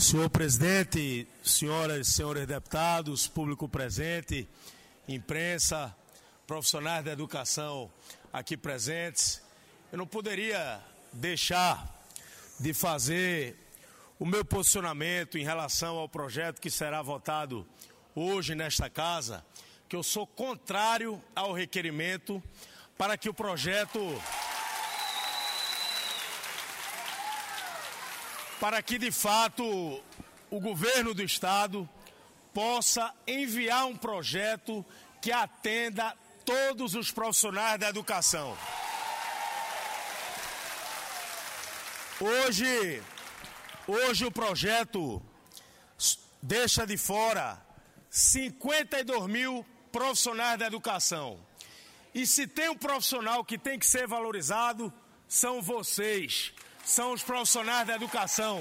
Senhor presidente, senhoras e senhores deputados, público presente, imprensa, profissionais da educação aqui presentes, eu não poderia deixar de fazer o meu posicionamento em relação ao projeto que será votado hoje nesta casa, que eu sou contrário ao requerimento para que o projeto... para que, de fato, o governo do Estado possa enviar um projeto que atenda todos os profissionais da educação. Hoje o projeto deixa de fora 52 mil profissionais da educação. E se tem um profissional que tem que ser valorizado, são vocês. São os profissionais da educação,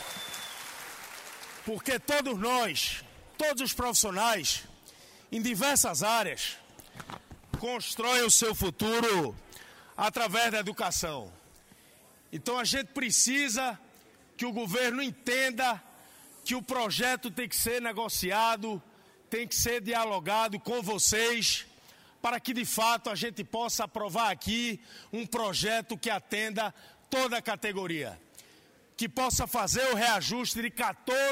porque todos nós, todos os profissionais, em diversas áreas, constroem o seu futuro através da educação. Então a gente precisa que o governo entenda que o projeto tem que ser negociado, tem que ser dialogado com vocês, para que de fato a gente possa aprovar aqui um projeto que atenda toda a categoria, que possa fazer o reajuste de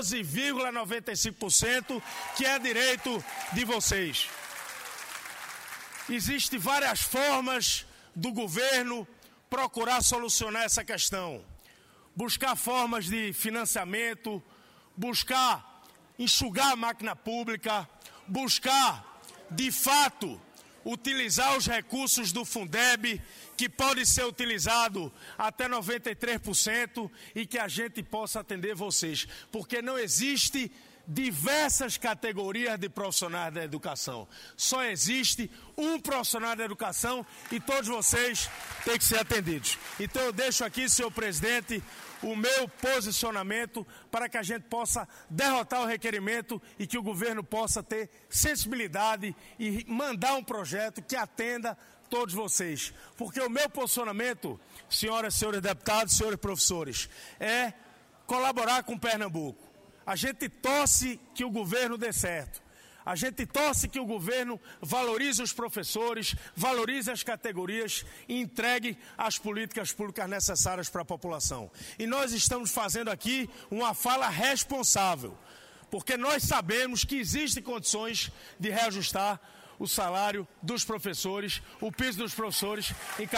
14,95%, que é direito de vocês. Existem várias formas do governo procurar solucionar essa questão. Buscar formas de financiamento, buscar enxugar a máquina pública, buscar, de fato, utilizar os recursos do Fundeb, que pode ser utilizado até 93% e que a gente possa atender vocês. Porque não existe diversas categorias de profissionais da educação. Só existe um profissional da educação e todos vocês têm que ser atendidos. Então eu deixo aqui, senhor presidente, o meu posicionamento para que a gente possa derrotar o requerimento e que o governo possa ter sensibilidade e mandar um projeto que atenda todos vocês. Porque o meu posicionamento, senhoras e senhores deputados, senhores professores, é colaborar com Pernambuco. A gente torce que o governo dê certo. A gente torce que o governo valorize os professores, valorize as categorias e entregue as políticas públicas necessárias para a população. E nós estamos fazendo aqui uma fala responsável, porque nós sabemos que existem condições de reajustar o salário dos professores, o piso dos professores em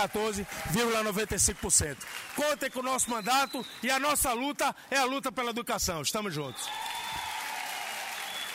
14,95%. Contem com o nosso mandato e a nossa luta é a luta pela educação. Estamos juntos.